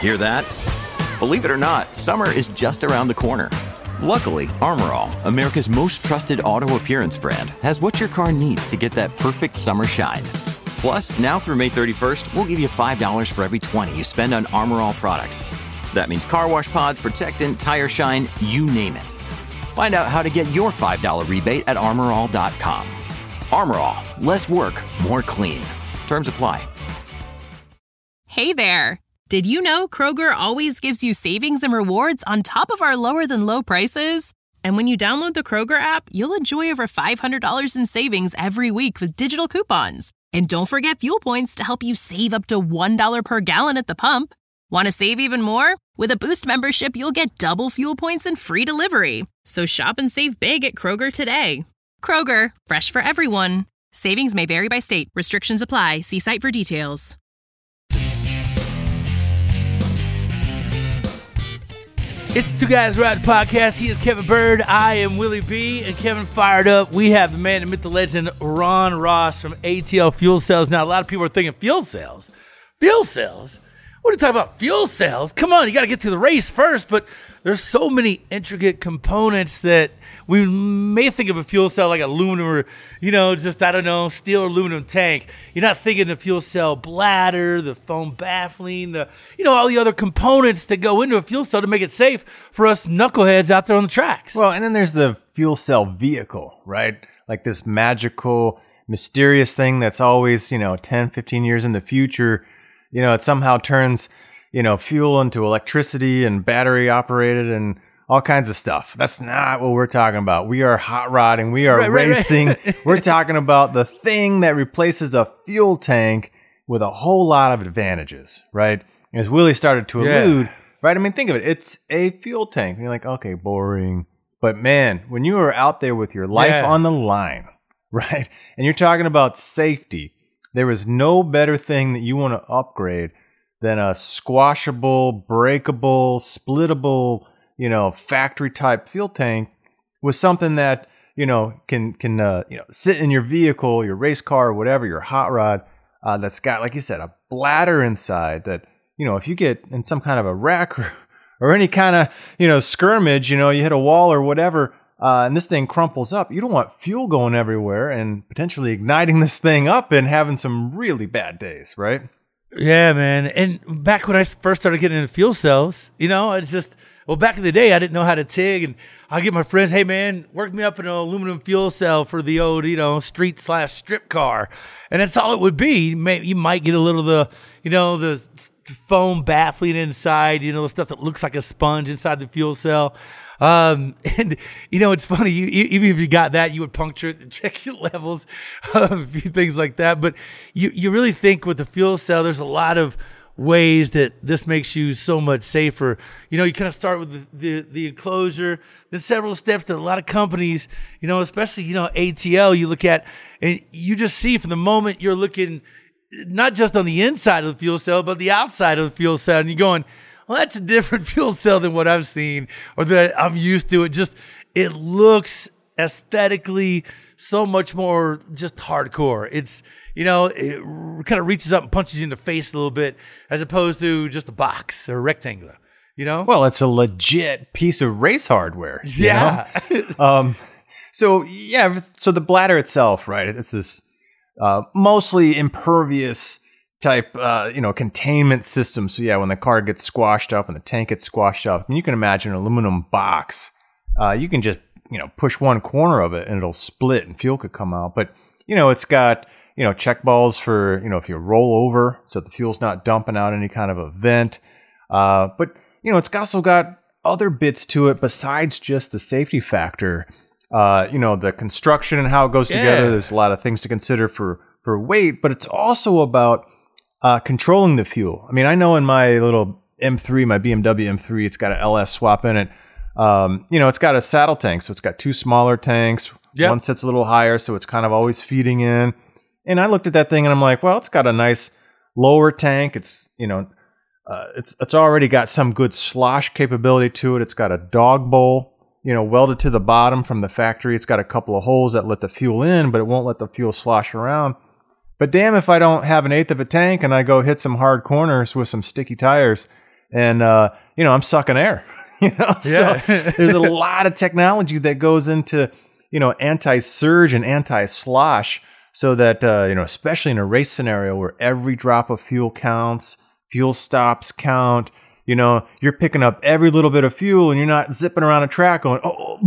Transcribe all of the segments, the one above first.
Hear that? Believe it or not, summer is just around the corner. Luckily, Armor All, America's most trusted auto appearance brand, has what your car needs to get that perfect summer shine. Plus, now through May 31st, we'll give you $5 for every $20 you spend on Armor All products. That means car wash pods, protectant, tire shine, you name it. Find out how to get your $5 rebate at armorall.com. Armor All, less work, more clean. Terms apply. Hey there. Did you know Kroger always gives you savings and rewards on top of our lower than low prices? And when you download the Kroger app, you'll enjoy over $500 in savings every week with digital coupons. And don't forget fuel points to help you save up to $1 per gallon at the pump. Want to save even more? With a Boost membership, you'll get double fuel points and free delivery. So shop and save big at Kroger today. Kroger, fresh for everyone. Savings may vary by state. Restrictions apply. See site for details. It's the Two Guys Ride Podcast. He is Kevin Bird. I am Willie B. And Kevin fired up. We have the man, the myth, the legend, Ron Ross from ATL Fuel Cells. Now, a lot of people are thinking fuel cells. Fuel cells? What are you talking about? Fuel cells? Come on, you got to get to the race first. But there's so many intricate components that we may think of a fuel cell like aluminum or, just, steel or aluminum tank. You're not thinking the fuel cell bladder, the foam baffling, all the other components that go into a fuel cell to make it safe for us knuckleheads out there on the tracks. Well, and then there's the fuel cell vehicle, right? Like this magical, mysterious thing that's always, 10, 15 years in the future. It somehow turns, fuel into electricity and battery operated and all kinds of stuff. That's not what we're talking about. We are hot rodding. We are racing. Right. We're talking about the thing that replaces a fuel tank with a whole lot of advantages, right? As Willie started to allude, right? I mean, think of it. It's a fuel tank. You're like, okay, boring. But man, when you are out there with your life on the line, right? And you're talking about safety, there is no better thing that you want to upgrade than a squashable, breakable, splittable, factory type fuel tank with something that, can sit in your vehicle, your race car, or whatever, your hot rod, that's got, like you said, a bladder inside that, if you get in some kind of a wreck or any kind of, skirmish, you hit a wall or whatever, and this thing crumples up, you don't want fuel going everywhere and potentially igniting this thing up and having some really bad days, right? Yeah, man. And back when I first started getting into fuel cells, it's just, back in the day, I didn't know how to TIG, and I'll get my friends, hey, man, work me up an aluminum fuel cell for the old, street/strip car. And that's all it would be. You might get a little of the foam baffling inside, the stuff that looks like a sponge inside the fuel cell. And it's funny, even if you got that, you would puncture it and check your levels, a few things like that. But you really think with the fuel cell, there's a lot of ways that this makes you so much safer. You kind of start with the enclosure, then several steps that a lot of companies, especially, ATL, you look at, and you just see from the moment you're looking, not just on the inside of the fuel cell, but the outside of the fuel cell, and you're going, well, that's a different fuel cell than what I've seen or that I'm used to. It looks aesthetically so much more just hardcore. It's, it kind of reaches up and punches you in the face a little bit as opposed to just a box or a rectangular, Well, it's a legit piece of race hardware. Yeah. So the bladder itself, right? It's this mostly impervious type, containment system. So when the car gets squashed up and the tank gets squashed up, and you can imagine an aluminum box, you can just, push one corner of it and it'll split and fuel could come out. But, it's got, check balls for, if you roll over so the fuel's not dumping out any kind of a vent. But, it's also got other bits to it besides just the safety factor. The construction and how it goes together. There's a lot of things to consider for weight, but it's also about controlling the fuel. I mean, I know in my little M3, my BMW M3, it's got an LS swap in it. It's got a saddle tank, so it's got two smaller tanks. Yep. One sits a little higher, so it's kind of always feeding in. And I looked at that thing and I'm like, well, it's got a nice lower tank. It's, it's already got some good slosh capability to it. It's got a dog bowl, welded to the bottom from the factory. It's got a couple of holes that let the fuel in, but it won't let the fuel slosh around. But damn if I don't have an eighth of a tank and I go hit some hard corners with some sticky tires, and I'm sucking air. So there's a lot of technology that goes into anti-surge and anti-slosh, so that especially in a race scenario where every drop of fuel counts, fuel stops count. You're picking up every little bit of fuel, and you're not zipping around a track going,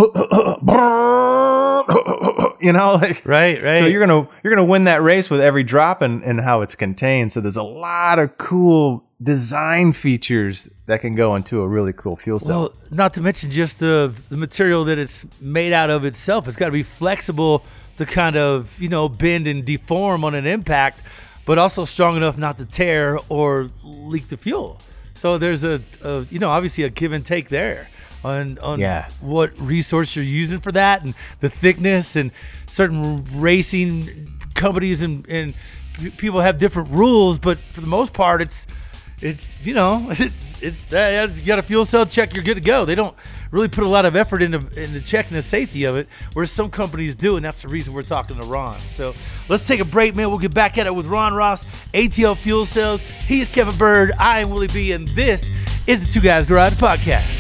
right. So you're gonna win that race with every drop and how it's contained. So there's a lot of cool design features that can go into a really cool fuel cell. Well, not to mention just the material that it's made out of itself. It's got to be flexible to kind of bend and deform on an impact, but also strong enough not to tear or leak the fuel. So there's obviously a give and take there on what resource you're using for that, and the thickness, and certain racing companies and people have different rules, but for the most part it's you got a fuel cell check, you're good to go. They don't really put a lot of effort into checking the safety of it, whereas some companies do, and that's the reason we're talking to Ron. So let's take a break, man. We'll get back at it with Ron Ross, ATL Fuel Cells. He is Kevin Bird. I am Willie B, and this is the Two Guys Garage Podcast.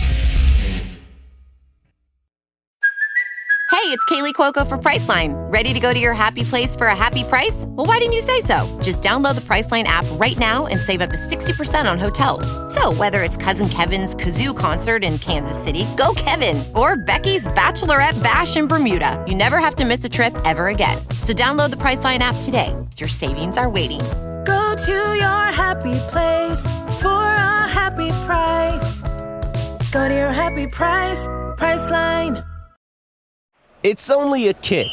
Hey, it's Kaylee Cuoco for Priceline. Ready to go to your happy place for a happy price? Well, why didn't you say so? Just download the Priceline app right now and save up to 60% on hotels. So whether it's Cousin Kevin's Kazoo Concert in Kansas City, go Kevin, or Becky's Bachelorette Bash in Bermuda, you never have to miss a trip ever again. So download the Priceline app today. Your savings are waiting. Go to your happy place for a happy price. Go to your happy price, Priceline. It's only a kick,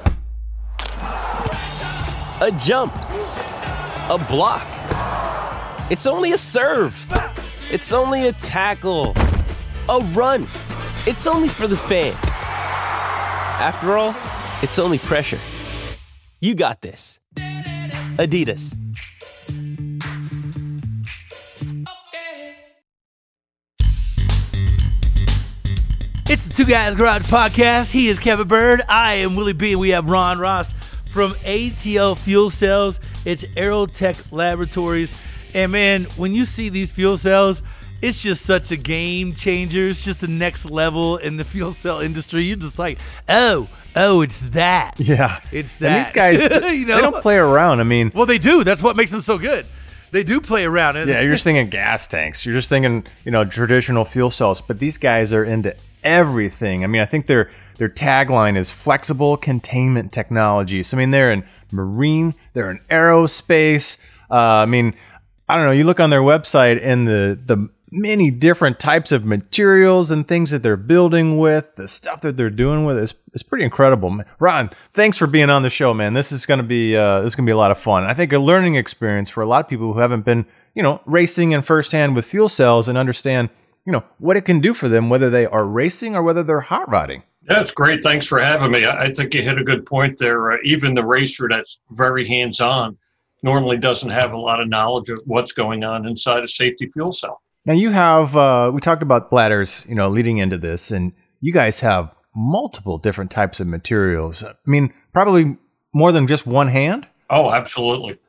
a jump, a block. It's only a serve. It's only a tackle, a run. It's only for the fans. After all, it's only pressure. You got this. Adidas. It's the Two Guys Garage Podcast. He is Kevin Bird. I am Willie B. And we have Ron Ross from ATL Fuel Cells. It's Aerotech Laboratories. And man, when you see these fuel cells, it's just such a game changer. It's just the next level in the fuel cell industry. You're just like, oh, it's that. Yeah. It's that. And these guys, they don't play around. I mean, well, they do. That's what makes them so good. They do play around. Yeah, you're just thinking gas tanks. You're just thinking, traditional fuel cells. But these guys are into everything. I mean, I think their tagline is flexible containment technology. So, I mean, they're in marine, they're in aerospace. I don't know. You look on their website and the many different types of materials and things that they're building with, the stuff that they're doing with it is pretty incredible. Ron, thanks for being on the show, man. This is going to be a lot of fun. I think a learning experience for a lot of people who haven't been, racing in firsthand with fuel cells and understand, what it can do for them, whether they are racing or whether they're hot rodding. That's great. Thanks for having me. I think you hit a good point there. Even the racer that's very hands-on normally doesn't have a lot of knowledge of what's going on inside a safety fuel cell. Now you have, we talked about bladders, leading into this, and you guys have multiple different types of materials. I mean, probably more than just one hand? Oh, absolutely.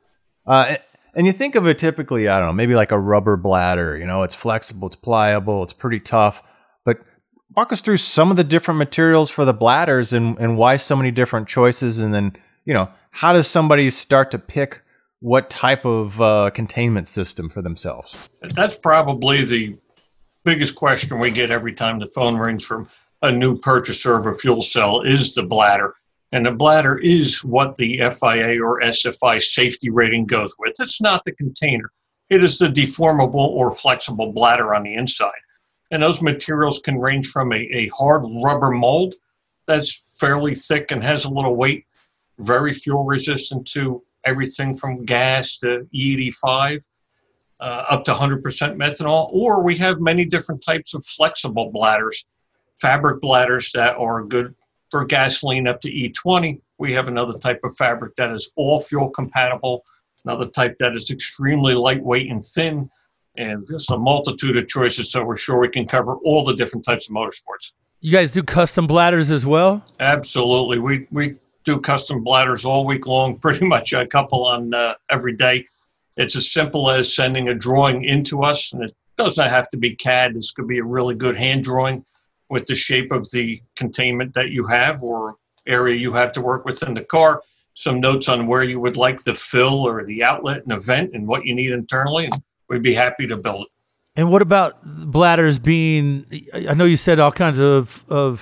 And you think of it typically, I don't know, maybe like a rubber bladder, it's flexible, it's pliable, it's pretty tough. But walk us through some of the different materials for the bladders and why so many different choices. And then, how does somebody start to pick what type of containment system for themselves? That's probably the biggest question we get every time the phone rings from a new purchaser of a fuel cell is the bladder. And the bladder is what the FIA or SFI safety rating goes with. It's not the container. It is the deformable or flexible bladder on the inside. And those materials can range from a hard rubber mold that's fairly thick and has a little weight, very fuel resistant, to everything from gas to E85, up to 100% methanol. Or we have many different types of flexible bladders, fabric bladders that are good for gasoline up to E20. We have another type of fabric that is all fuel compatible, another type that is extremely lightweight and thin, and there's a multitude of choices, so we're sure we can cover all the different types of motorsports. You guys do custom bladders as well? Absolutely. We do custom bladders all week long, pretty much a couple on every day. It's as simple as sending a drawing into us, and it does not have to be CAD. This could be a really good hand drawing with the shape of the containment that you have or area you have to work with in the car, some notes on where you would like the fill or the outlet and the vent and what you need internally, and we'd be happy to build it. And what about bladders being, I know you said all kinds of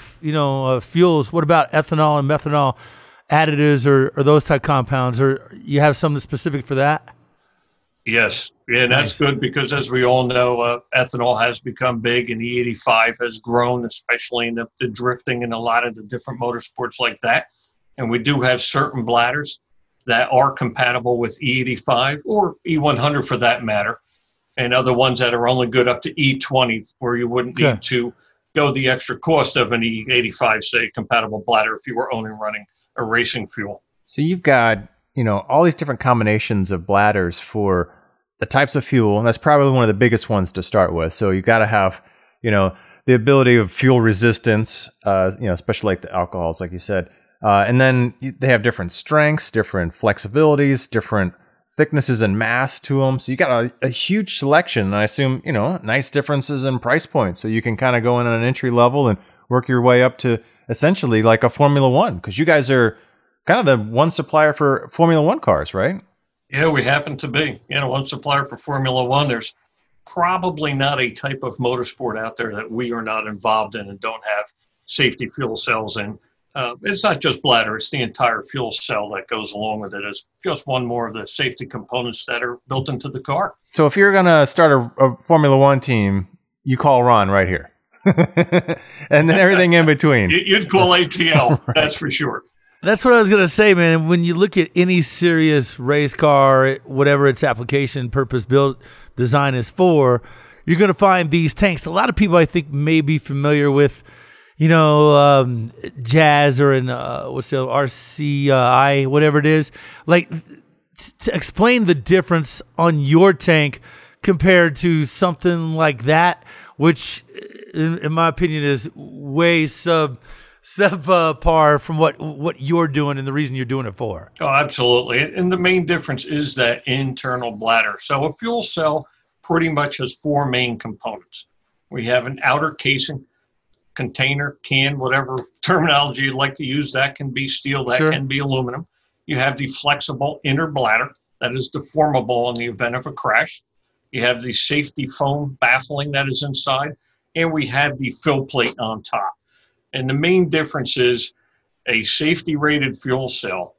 fuels. What about ethanol and methanol additives or those type compounds? Or you have something specific for that? Yes. Yeah, that's good because as we all know, ethanol has become big and E85 has grown, especially in the drifting and a lot of the different motorsports like that. And we do have certain bladders that are compatible with E85 or E100 for that matter, and other ones that are only good up to E20 where you wouldn't need to go the extra cost of an E85, say, compatible bladder if you were only running a racing fuel. So you've got, all these different combinations of bladders for the types of fuel, and that's probably one of the biggest ones to start with. So you got to have, the ability of fuel resistance, especially like the alcohols, like you said. And then they have different strengths, different flexibilities, different thicknesses and mass to them. So you got a huge selection. And I assume, nice differences in price points. So you can kind of go in at an entry level and work your way up to essentially like a Formula One, because you guys are kind of the one supplier for Formula One cars, right? Yeah, we happen to be. One supplier for Formula One. There's probably not a type of motorsport out there that we are not involved in and don't have safety fuel cells in. It's not just bladder, it's the entire fuel cell that goes along with it. It's just one more of the safety components that are built into the car. So if you're going to start a Formula One team, you call Ron right here. And then everything in between. You'd call ATL, right. That's for sure. That's what I was going to say, man. When you look at any serious race car, whatever its application, purpose built, design is for, you're going to find these tanks. A lot of people, I think, may be familiar with Jazz or what's the RCI, whatever it is. Like, to explain the difference on your tank compared to something like that, which, in my opinion, is way subpar from what you're doing and the reason you're doing it for. Oh, absolutely. And the main difference is that internal bladder. So a fuel cell pretty much has four main components. We have an outer casing, container, can, whatever terminology you'd like to use. That can be steel, that can be aluminum. You have the flexible inner bladder that is deformable in the event of a crash. You have the safety foam baffling that is inside, and we have the fill plate on top. And the main difference is a safety rated fuel cell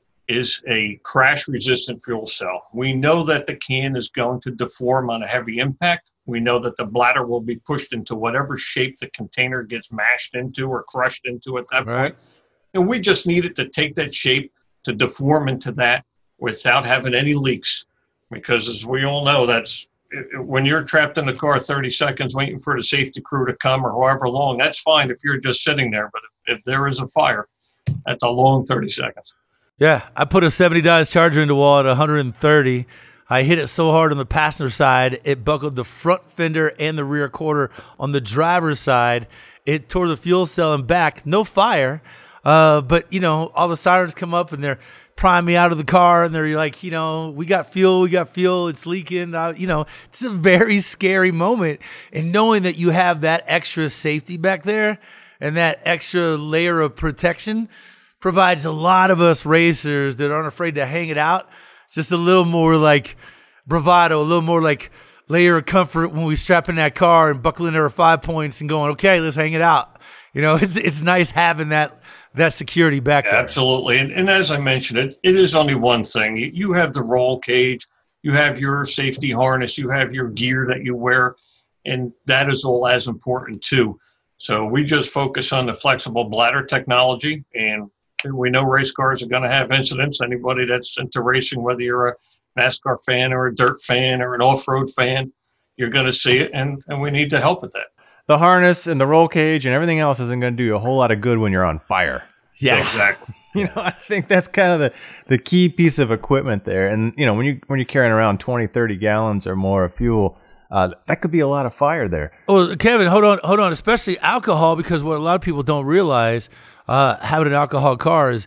is a crash resistant fuel cell. We know that the can is going to deform on a heavy impact. We know that the bladder will be pushed into whatever shape the container gets mashed into or crushed into at that point. And we just need it to take that shape to deform into that without having any leaks. Because as we all know, that's when you're trapped in the car 30 seconds waiting for the safety crew to come or however long, that's fine if you're just sitting there. But if there is a fire, that's a long 30 seconds. Yeah, I put a 70 Dodge Charger in the wall at 130. I hit it so hard on the passenger side, it buckled the front fender and the rear quarter. On the driver's side, it tore the fuel cell and back. No fire, but, all the sirens come up and they're prying me out of the car, and they're like, we got fuel, it's leaking. It's a very scary moment. And knowing that you have that extra safety back there and that extra layer of protection provides a lot of us racers that aren't afraid to hang it out just a little more like bravado, a little more like layer of comfort when we strap in that car and buckle in our 5 points and going, okay, let's hang it out. It's nice having that security back there. Absolutely. And as I mentioned, it is only one thing. You have the roll cage, you have your safety harness, you have your gear that you wear, and that is all as important too. So we just focus on the flexible bladder technology, and we know race cars are going to have incidents. Anybody that's into racing, whether you're a NASCAR fan or a dirt fan or an off-road fan, you're going to see it, and we need to help with that. The harness and the roll cage and everything else isn't going to do you a whole lot of good when you're on fire. Yeah, so, exactly. I think that's kind of the key piece of equipment there. And, when you're carrying around 20, 30 gallons or more of fuel, that could be a lot of fire there. Well, Kevin, hold on. Especially alcohol, because what a lot of people don't realize, having an alcohol car is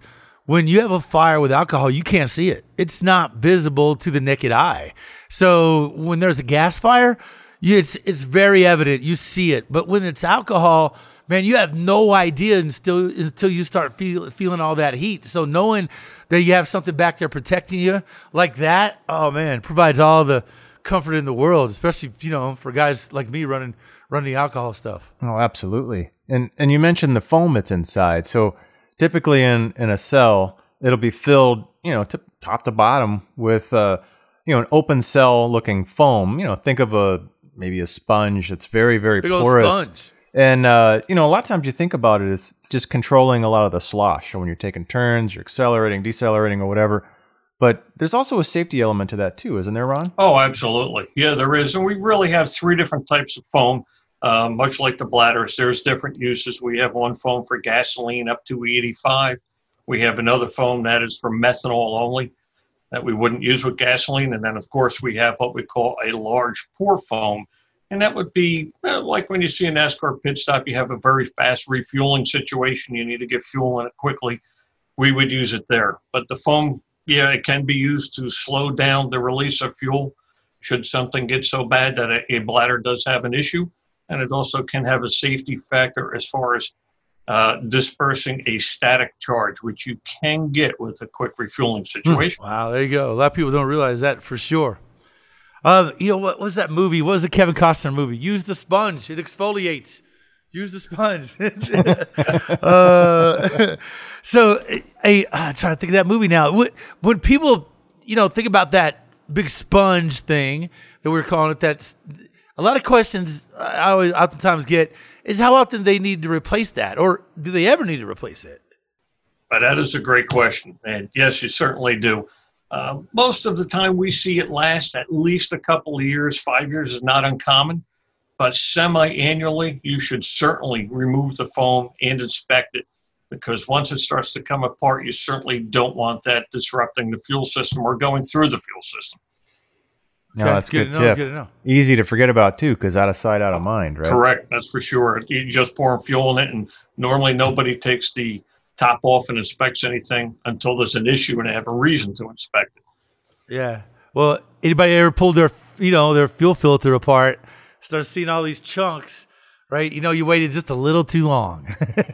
when you have a fire with alcohol, you can't see it. It's not visible to the naked eye. So when there's a gas fire, it's very evident. You see it. But when it's alcohol, man, you have no idea until you start feeling all that heat. So knowing that you have something back there protecting you like that, oh man, provides all the comfort in the world, especially, for guys like me running the alcohol stuff. Oh, absolutely. And you mentioned the foam that's inside. So typically in a cell, it'll be filled, top to bottom with, an open cell looking foam. Think of maybe a sponge that's very, very Big old porous. sponge. And, a lot of times you think about it as just controlling a lot of the slosh. So when you're taking turns, you're accelerating, decelerating, or whatever. But there's also a safety element to that too, isn't there, Ron? Oh, absolutely. Yeah, there is. And we really have 3 different types of foam, much like the bladders. There's different uses. We have one foam for gasoline up to E85. We have another foam that is for methanol only that we wouldn't use with gasoline. And then, of course, we have what we call a large pour foam. And that would be like when you see a NASCAR pit stop, you have a very fast refueling situation. You need to get fuel in it quickly. We would use it there. But the foam, yeah, it can be used to slow down the release of fuel should something get so bad that a bladder does have an issue. And it also can have a safety factor as far as dispersing a static charge, which you can get with a quick refueling situation. Wow, there you go. A lot of people don't realize that for sure. What was that movie? What was the Kevin Costner movie? Use the sponge. It exfoliates. Use the sponge. So, I'm trying to think of that movie now. When people, think about that big sponge thing that we're calling it, that a lot of questions I always oftentimes get is how often they need to replace that, or do they ever need to replace it? But that is a great question. And yes, you certainly do. Most of the time we see it last at least a couple of years. 5 years is not uncommon. But semi-annually, you should certainly remove the foam and inspect it, because once it starts to come apart, you certainly don't want that disrupting the fuel system or going through the fuel system. No, that's a good tip. Good to know. Easy to forget about, too, because out of sight, out of mind, right? Correct. That's for sure. You just pour fuel in it, and normally nobody takes the top off and inspects anything until there's an issue and they have a reason to inspect it. Yeah. Well, anybody ever pulled their fuel filter apart, start seeing all these chunks, right? You waited just a little too long.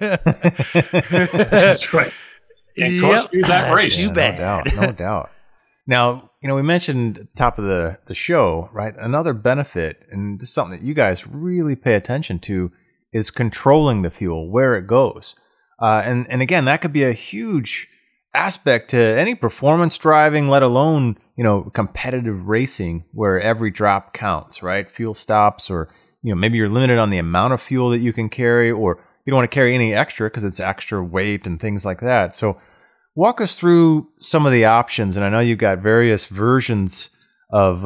That's right. It cost you that race. Too bad. No doubt. Now, we mentioned at the top of the show, right? Another benefit, and this is something that you guys really pay attention to, is controlling the fuel, where it goes. And again, that could be a huge aspect to any performance driving, let alone, competitive racing, where every drop counts, right? Fuel stops, or, maybe you're limited on the amount of fuel that you can carry, or you don't want to carry any extra because it's extra weight and things like that. So walk us through some of the options. And I know you've got various versions of,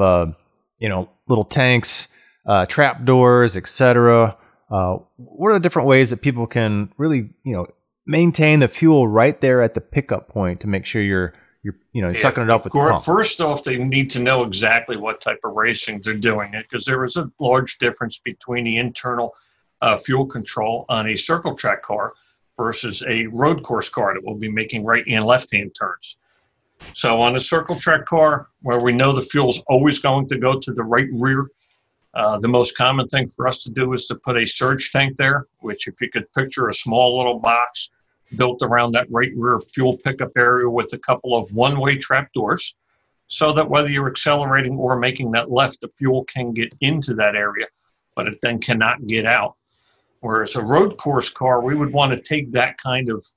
little tanks, trap doors, etc. What are the different ways that people can really, maintain the fuel right there at the pickup point to make sure you're sucking it up with the pump? First off, they need to know exactly what type of racing they're doing it, because there is a large difference between the internal fuel control on a circle track car versus a road course car that will be making right and left-hand turns. So on a circle track car, where we know the fuel's always going to go to the right rear, the most common thing for us to do is to put a surge tank there, which, if you could picture a small little box built around that right rear fuel pickup area with a couple of one-way trap doors, so that whether you're accelerating or making that left, the fuel can get into that area, but it then cannot get out. Whereas a road course car, we would want to take that kind of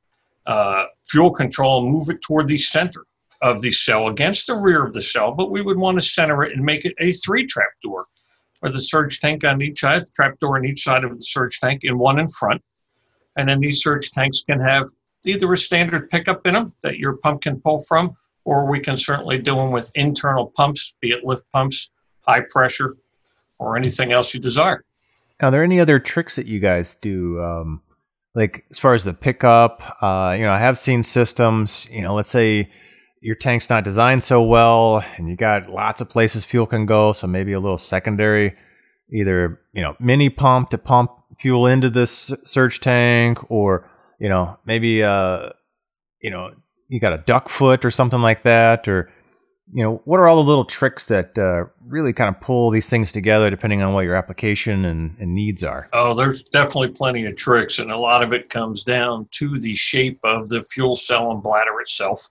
fuel control and move it toward the center of the cell against the rear of the cell, but we would want to center it and make it a 3-trap door, where the surge tank on each side, the trap door on each side of the surge tank, and one in front. And then these surge tanks can have either a standard pickup in them that your pump can pull from, or we can certainly do them with internal pumps, be it lift pumps, high pressure, or anything else you desire. Are there any other tricks that you guys do, like as far as the pickup? I have seen systems, let's say your tank's not designed so well and you got lots of places fuel can go, so maybe a little secondary, either, mini pump to pump fuel into this surge tank, or, maybe, you got a duck foot or something like that, or what are all the little tricks that really kind of pull these things together depending on what your application and needs are? Oh, there's definitely plenty of tricks, and a lot of it comes down to the shape of the fuel cell and bladder itself.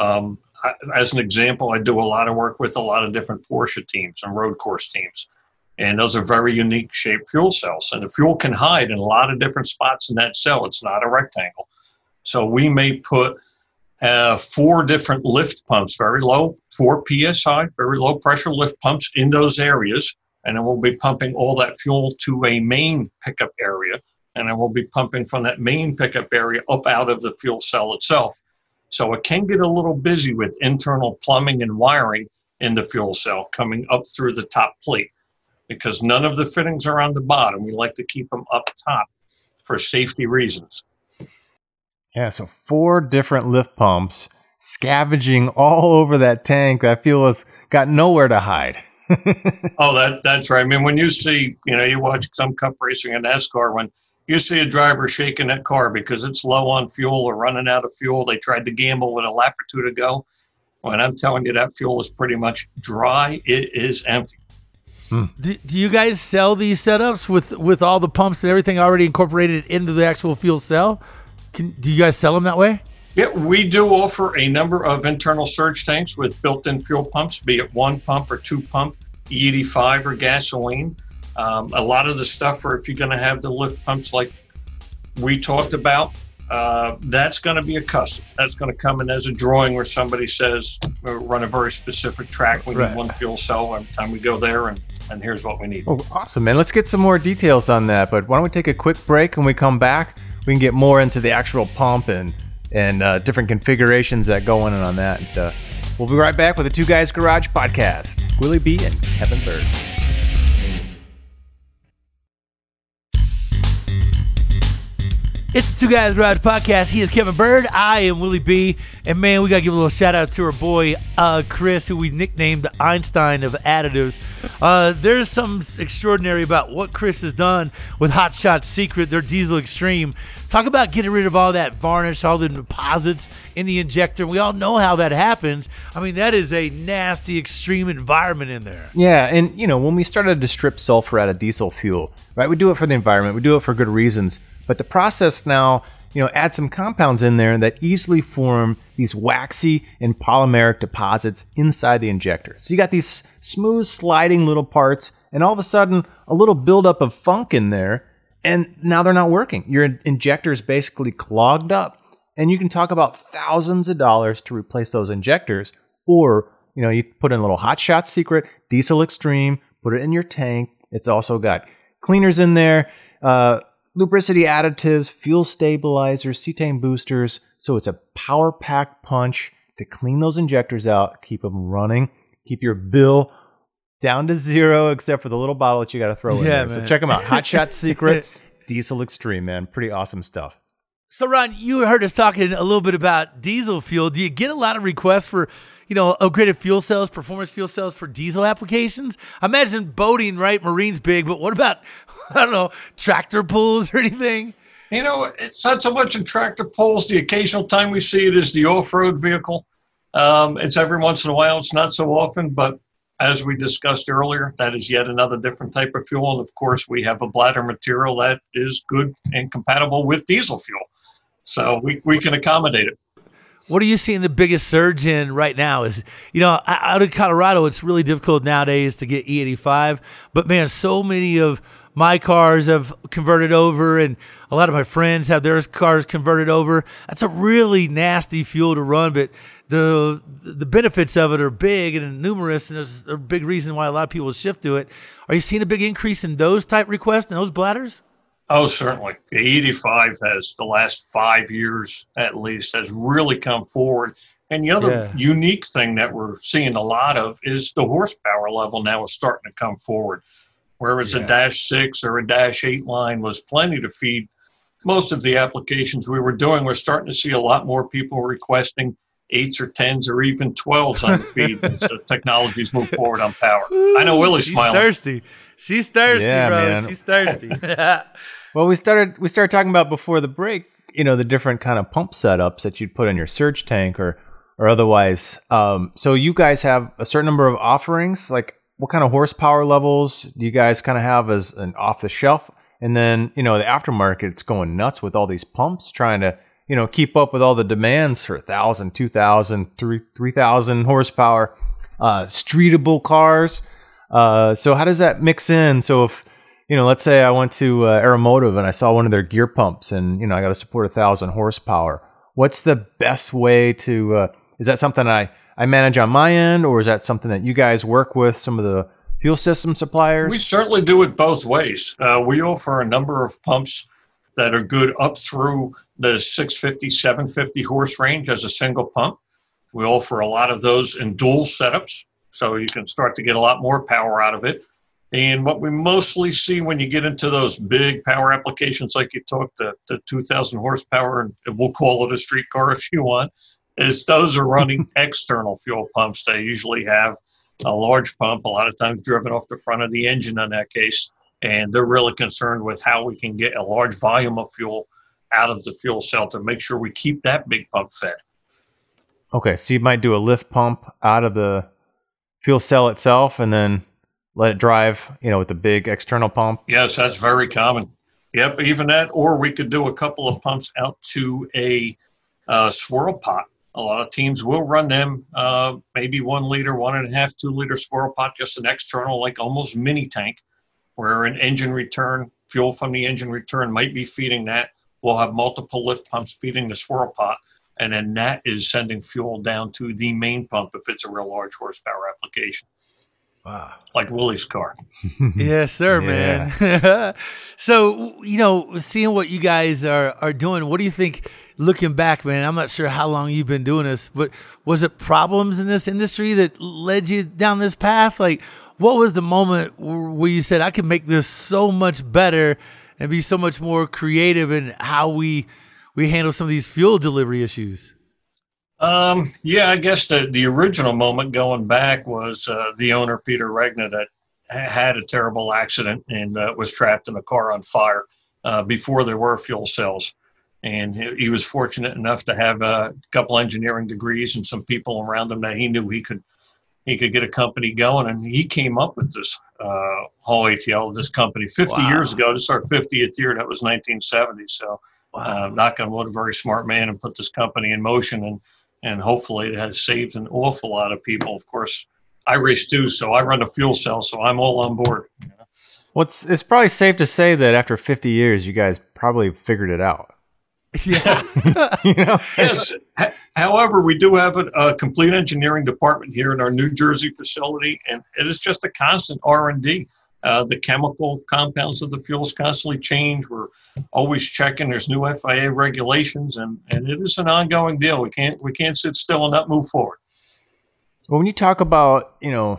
As an example, I do a lot of work with a lot of different Porsche teams and road course teams, and those are very unique shaped fuel cells, and the fuel can hide in a lot of different spots in that cell. It's not a rectangle. So we may put 4 different lift pumps, very low, 4 PSI, very low pressure lift pumps in those areas. And then we'll be pumping all that fuel to a main pickup area. And then we'll be pumping from that main pickup area up out of the fuel cell itself. So it can get a little busy with internal plumbing and wiring in the fuel cell coming up through the top plate, because none of the fittings are on the bottom. We like to keep them up top for safety reasons. Yeah, so 4 different lift pumps scavenging all over that tank. That fuel has got nowhere to hide. Oh, that's right. I mean, when you see, you watch some cup racing and NASCAR, when you see a driver shaking that car because it's low on fuel or running out of fuel, they tried to gamble with a lap or 2 to go. When I'm telling you that fuel is pretty much dry, it is empty. Do you guys sell these setups with all the pumps and everything already incorporated into the actual fuel cell? Do you guys sell them that way? Yeah, we do offer a number of internal surge tanks with built-in fuel pumps, be it 1 pump or 2 pump, E85 or gasoline. A lot of the stuff for if you're going to have the lift pumps like we talked about, that's going to be a custom. That's going to come in as a drawing where somebody says, we'll run a very specific track. We need 1 fuel cell every time we go there, and here's what we need. Oh, awesome, man. Let's get some more details on that. But why don't we take a quick break, and we come back, we can get more into the actual pump and different configurations that go in on that. And, we'll be right back with the Two Guys Garage podcast. Willie B. and Kevin Bird. It's the Two Guys Garage podcast. He is Kevin Bird. I am Willie B. And man, we got to give a little shout out to our boy, Chris, who we nicknamed the Einstein of additives. There's something extraordinary about what Chris has done with Hot Shot Secret, their Diesel Extreme. Talk about getting rid of all that varnish, all the deposits in the injector. We all know how that happens. I mean, that is a nasty, extreme environment in there. Yeah, and when we started to strip sulfur out of diesel fuel, right, we do it for the environment. We do it for good reasons. But the process now, add some compounds in there that easily form these waxy and polymeric deposits inside the injector. So you got these smooth sliding little parts, and all of a sudden a little buildup of funk in there, and now they're not working. Your injector is basically clogged up, and you can talk about thousands of dollars to replace those injectors, or you put in a little Hot Shot Secret Diesel Extreme, put it in your tank. It's also got cleaners in there, lubricity additives, fuel stabilizers, cetane boosters. So it's a power-packed punch to clean those injectors out, keep them running, keep your bill down to 0, except for the little bottle that you got to throw in there. Man. So check them out. Hot Shot Secret, Diesel Extreme, man. Pretty awesome stuff. So, Ron, you heard us talking a little bit about diesel fuel. Do you get a lot of requests for, upgraded fuel cells, performance fuel cells for diesel applications? I imagine boating, right? Marine's big, but what about, I don't know, tractor pulls or anything? It's not so much in tractor pulls. The occasional time we see it is the off-road vehicle. It's every once in a while. It's not so often, but as we discussed earlier, that is yet another different type of fuel. And of course, we have a bladder material that is good and compatible with diesel fuel. So we can accommodate it. What are you seeing the biggest surge in right now? Is, out of Colorado, it's really difficult nowadays to get E85. But man, so many of my cars have converted over, and a lot of my friends have their cars converted over. That's a really nasty fuel to run, but the benefits of it are big and numerous, and there's a big reason why a lot of people shift to it. Are you seeing a big increase in those type requests and those bladders? Oh, certainly. The E85 has, the last 5 years at least, has really come forward. And the other unique thing that we're seeing a lot of is the horsepower level now is starting to come forward. Whereas a -6 or a -8 line was plenty to feed most of the applications we were doing, we're starting to see a lot more people requesting 8s or 10s or even 12s on the feed as the technologies move forward on power. I know Willie's smiling. She's thirsty, bro. Man. She's thirsty. Well, we started talking about before the break, the different kind of pump setups that you'd put in your surge tank or otherwise. So you guys have a certain number of offerings. Like, what kind of horsepower levels do you guys kind of have as an off the shelf? And then, the aftermarket, it's going nuts with all these pumps trying to, keep up with all the demands for 1,000, 2,000, 3,000 horsepower, streetable cars. So how does that mix in? So if, let's say I went to Aeromotive and I saw one of their gear pumps and, I got to support 1,000 horsepower. What's the best way to, is that something I manage on my end, or is that something that you guys work with some of the fuel system suppliers? We certainly do it both ways. We offer a number of pumps that are good up through the 650, 750 horse range as a single pump. We offer a lot of those in dual setups, so you can start to get a lot more power out of it. And what we mostly see when you get into those big power applications, like you talked, the 2,000 horsepower, and we'll call it a street car if you want, is those are running external fuel pumps. They usually have a large pump, a lot of times driven off the front of the engine in that case. And they're really concerned with how we can get a large volume of fuel out of the fuel cell to make sure we keep that big pump fed. Okay, so you might do a lift pump out of the fuel cell itself and then let it drive, with the big external pump? Yes, that's very common. Yep, even that, or we could do a couple of pumps out to a swirl pot. A lot of teams will run them, maybe 1 liter, 1.5, 2 liter swirl pot, just an external, like almost mini tank, where an engine return, fuel from the engine return might be feeding that. We'll have multiple lift pumps feeding the swirl pot, and then that is sending fuel down to the main pump if it's a real large horsepower application. Wow. Like Willie's car. Yes, sir, man. So, seeing what you guys are doing, what do you think, looking back, man? I'm not sure how long you've been doing this, but was it problems in this industry that led you down this path? Like, what was the moment where you said, I can make this so much better and be so much more creative in how we handle some of these fuel delivery issues? I guess the original moment going back was the owner, Peter Regna, that had a terrible accident and was trapped in a car on fire before there were fuel cells. And he was fortunate enough to have a couple engineering degrees and some people around him that he knew he could get a company going. And he came up with this Hall ATL, this company 50 years ago, to start 50th year. That was 1970. So knock on wood, a very smart man, and put this company in motion. And hopefully it has saved an awful lot of people. Of course, I race too, so I run a fuel cell, so I'm all on board. Well, it's probably safe to say that after 50 years, you guys probably figured it out. Yeah. Yes. However, we do have a complete engineering department here in our New Jersey facility, and it is just a constant R&D. The chemical compounds of the fuels constantly change. We're always checking. There's new FIA regulations, and it is an ongoing deal. We can't sit still and not move forward. Well, when you talk about,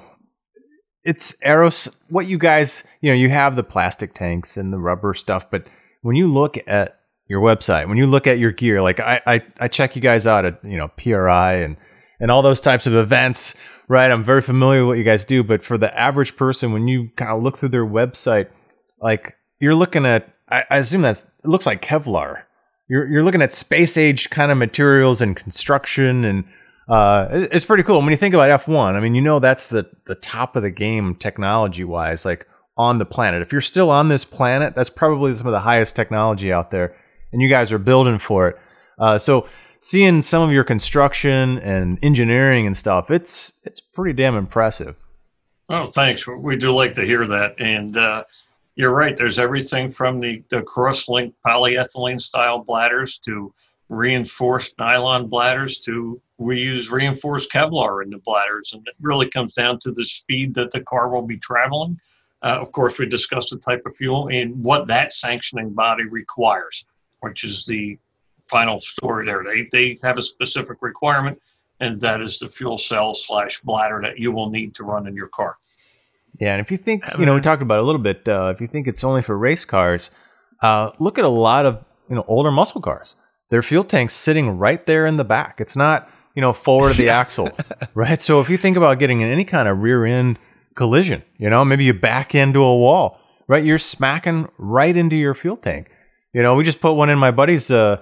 it's aeros, what you guys, you have the plastic tanks and the rubber stuff, but when you look at your website, when you look at your gear, like I check you guys out at, PRI and all those types of events, right? I'm very familiar with what you guys do, but for the average person, when you kind of look through their website, like you're looking at, I assume it looks like Kevlar. You're looking at space age kind of materials and construction, and it's pretty cool. When you think about F1, I mean, that's the top of the game technology wise, like on the planet. If you're still on this planet, that's probably some of the highest technology out there, and you guys are building for it. So seeing some of your construction and engineering and stuff, it's pretty damn impressive. Oh, thanks. We do like to hear that. And you're right. There's everything from the cross-link polyethylene style bladders to reinforced nylon bladders to we use reinforced Kevlar in the bladders. And it really comes down to the speed that the car will be traveling. Of course, we discussed the type of fuel and what that sanctioning body requires, which is the final story there. They have a specific requirement, and that is the fuel cell / bladder that you will need to run in your car. Yeah, and if you think, we talked about it a little bit, if you think it's only for race cars, look at a lot of, older muscle cars. Their fuel tank's sitting right there in the back. It's not, forward of the axle, right? So if you think about getting in any kind of rear end collision, maybe you back into a wall, right? You're smacking right into your fuel tank. We just put one in my buddy's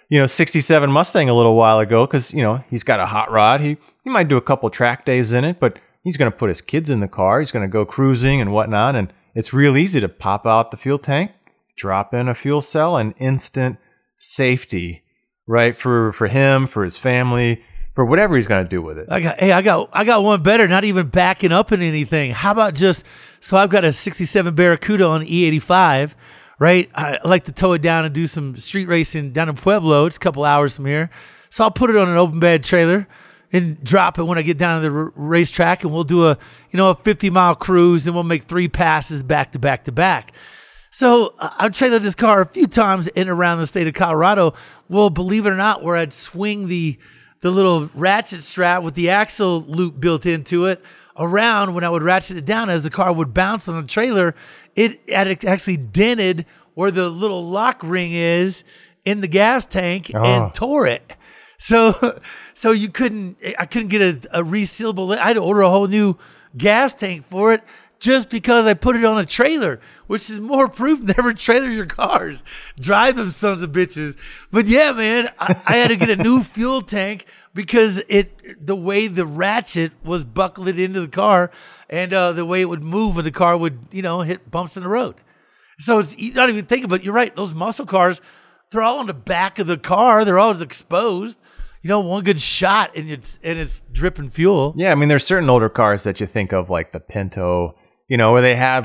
'67 Mustang a little while ago because, he's got a hot rod. He might do a couple track days in it, but he's going to put his kids in the car. He's going to go cruising and whatnot. And it's real easy to pop out the fuel tank, drop in a fuel cell, and instant safety, right? For him, for his family, for whatever he's going to do with it. I got one better, not even backing up in anything. How about so I've got a 67 Barracuda on E85, right? I like to tow it down and do some street racing down in Pueblo. It's a couple hours from here. So I'll put it on an open bed trailer and drop it when I get down to the racetrack, and we'll do a 50-mile cruise, and we'll make 3 passes back to back to back. So I've trailered this car a few times in and around the state of Colorado. Well, believe it or not, where I'd swing the little ratchet strap with the axle loop built into it around when I would ratchet it down as the car would bounce on the trailer, it had actually dented where the little lock ring is in the gas tank and tore it. So I couldn't get a resealable. I had to order a whole new gas tank for it just because I put it on a trailer, which is more proof never trailer your cars. Drive them sons of bitches. But yeah, man, I had to get a new fuel tank because the way the ratchet was buckled into the car and the way it would move when the car would, hit bumps in the road. So you're not even thinking, but you're right. Those muscle cars, they're all on the back of the car. They're always exposed. One good shot and it's dripping fuel. Yeah, I mean, there's certain older cars that you think of, like the Pinto, where they had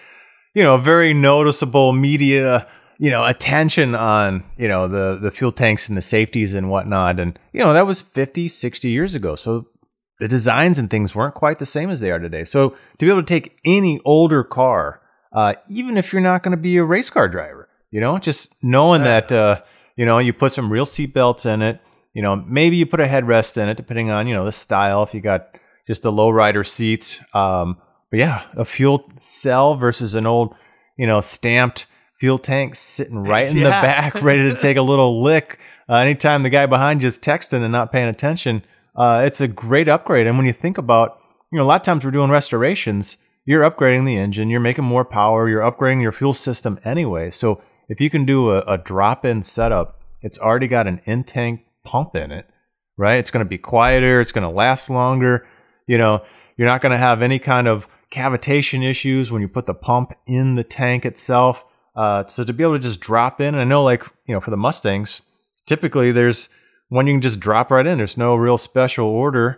a very noticeable media, attention on, the fuel tanks and the safeties and whatnot. And, that was 50, 60 years ago. So the designs and things weren't quite the same as they are today. So to be able to take any older car, even if you're not going to be a race car driver, just knowing that, you put some real seat belts in it, maybe you put a headrest in it, depending on, the style, if you got just the lowrider seats. But yeah, a fuel cell versus an old, stamped fuel tank sitting right in the back, ready to take a little lick. Anytime the guy behind you is texting and not paying attention, it's a great upgrade. And when you think about, a lot of times we're doing restorations, you're upgrading the engine, you're making more power, you're upgrading your fuel system anyway. So if you can do a drop-in setup, it's already got an in-tank pump in it, right? It's going to be quieter, it's going to last longer. You're not going to have any kind of cavitation issues when you put the pump in the tank itself. So to be able to just drop in, and I know for the Mustangs, typically there's one you can just drop right in. There's no real special order.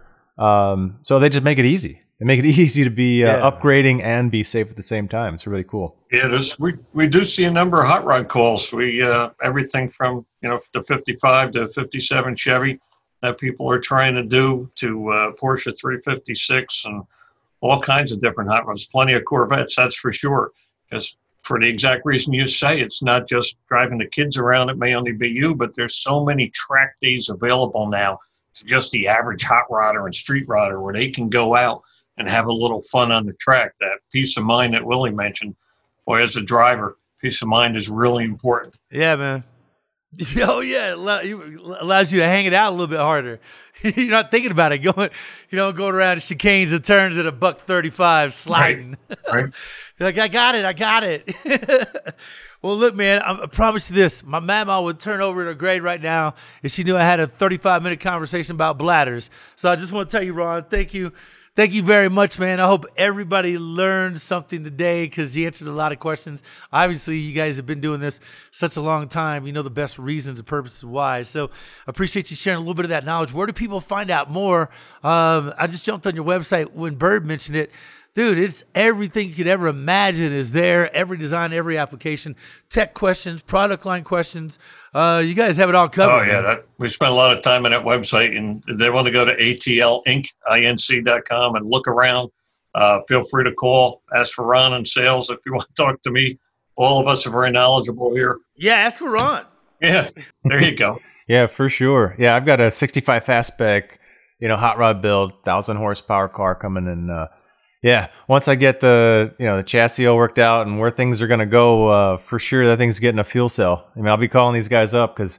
So they just make it easy. They make it easy to be upgrading and be safe at the same time. It's really cool. Yeah, we do see a number of hot rod calls. We everything from the 55 to 57 Chevy that people are trying to do to Porsche 356 and all kinds of different hot rods. Plenty of Corvettes, that's for sure. Because for the exact reason you say, it's not just driving the kids around. It may only be you, but there's so many track days available now to just the average hot rodder and street rodder where they can go out and have a little fun on the track. That peace of mind that Willie mentioned, boy, as a driver, peace of mind is really important. Yeah, man. Oh, yeah. It allows you to hang it out a little bit harder. You're not thinking about it. Going around chicanes and turns at $135 sliding. Right. You're like, I got it. Well, look, man, I promise you this. My mama would turn over in her grave right now if she knew I had a 35-minute conversation about bladders. So I just want to tell you, Ron, thank you. Thank you very much, man. I hope everybody learned something today because you answered a lot of questions. Obviously, you guys have been doing this such a long time. You know the best reasons and purposes why. So I appreciate you sharing a little bit of that knowledge. Where do people find out more? I just jumped on your website when Bird mentioned it. Dude, it's everything you could ever imagine is there. Every design, every application, tech questions, product line questions. You guys have it all covered. Oh, yeah. We spent a lot of time on that website, and they want to go to atlinc.com and look around. Feel free to call. Ask for Ron in sales if you want to talk to me. All of us are very knowledgeable here. Yeah, ask for Ron. Yeah, there you go. Yeah, for sure. Yeah, I've got a 65 fastback, hot rod build, 1,000 horsepower car coming in. Yeah, once I get the the chassis all worked out and where things are going to go, for sure that thing's getting a fuel cell. I mean, I'll be calling these guys up because,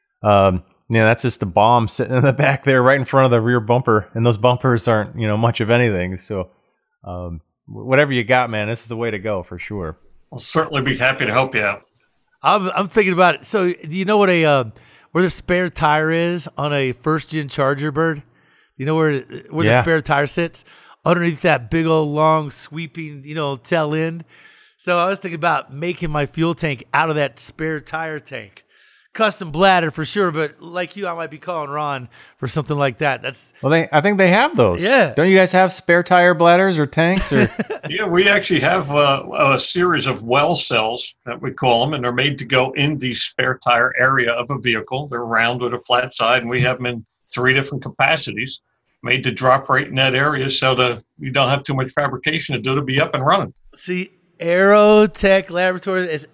that's just a bomb sitting in the back there right in front of the rear bumper, and those bumpers aren't much of anything. So, whatever you got, man, this is the way to go for sure. I'll certainly be happy to help you out. I'm thinking about it. So, do you know what where the spare tire is on a first-gen Charger, Bird? You know where the spare tire sits? Underneath that big old long sweeping, tail end. So I was thinking about making my fuel tank out of that spare tire tank. Custom bladder for sure, but like you, I might be calling Ron for something like that. I think they have those. Yeah. Don't you guys have spare tire bladders or tanks? Or Yeah, we actually have a series of well cells that we call them, and they're made to go in the spare tire area of a vehicle. They're round with a flat side, and we have them in 3 different capacities, made to drop right in that area so that you don't have too much fabrication to do to be up and running. See, Aerotech Laboratories is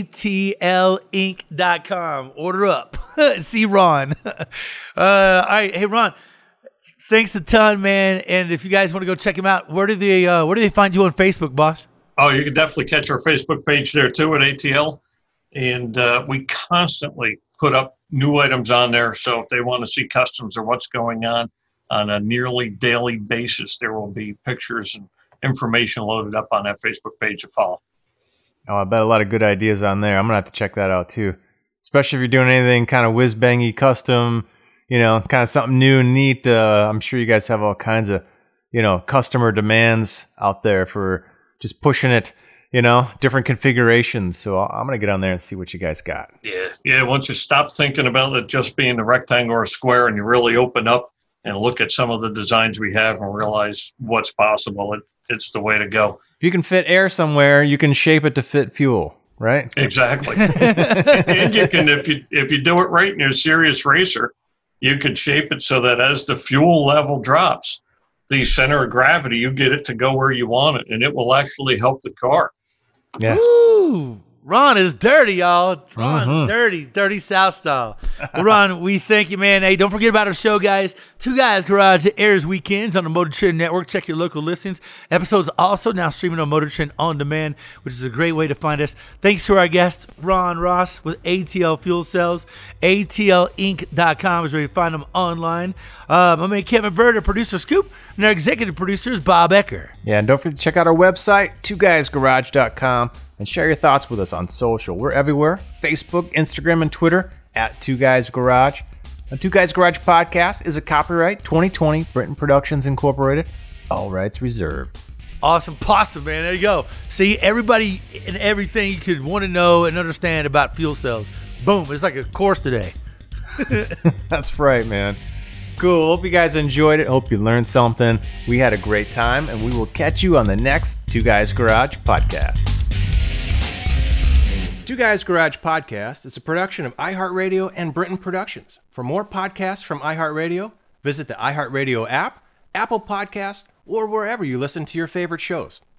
atlinc.com. Order up. See Ron. All right, hey Ron, thanks a ton, man. And if you guys want to go check him out, where do they find you on Facebook, boss? Oh, you can definitely catch our Facebook page there too at ATL, and we constantly put up new items on there. So if they want to see customs or what's going on a nearly daily basis, there will be pictures and information loaded up on that Facebook page to follow. Oh, I bet a lot of good ideas on there. I'm going to have to check that out too. Especially if you're doing anything kind of whiz-bangy custom, kind of something new and neat. I'm sure you guys have all kinds of, customer demands out there for just pushing it, different configurations. So I'm going to get on there and see what you guys got. Yeah. Once you stop thinking about it just being a rectangle or a square and you really open up and look at some of the designs we have and realize what's possible, it's the way to go. If you can fit air somewhere, you can shape it to fit fuel, right? Exactly. And you can, if you do it right and you're a serious racer, you could shape it so that as the fuel level drops, the center of gravity, you get it to go where you want it, and it will actually help the car. Yeah. Ooh, Ron is dirty, y'all. Ron's dirty South style. Well, Ron, we thank you, man. Hey, don't forget about our show, guys. Two Guys Garage. It airs weekends on the Motor Trend Network. Check your local listings. Episodes also now streaming on Motor Trend On Demand, which is a great way to find us. Thanks to our guest, Ron Ross with ATL Fuel Cells. ATLinc.com is where you find them online. My man Kevin Bird, our producer Scoop, and our executive producer is Bob Ecker. Yeah, and don't forget to check out our website, twoguysgarage.com, and share your thoughts with us on social. We're everywhere, Facebook, Instagram, and Twitter, at Two Guys Garage. The Two Guys Garage podcast is a copyright 2020 Britton Productions Incorporated. All rights reserved. Awesome pasta, man. There you go. See, everybody and everything you could want to know and understand about fuel cells. Boom. It's like a course today. That's right, man. Cool. Hope you guys enjoyed it. Hope you learned something. We had a great time, and we will catch you on the next Two Guys Garage podcast. Two Guys Garage Podcast is a production of iHeartRadio and Britton Productions. For more podcasts from iHeartRadio, visit the iHeartRadio app, Apple Podcasts, or wherever you listen to your favorite shows.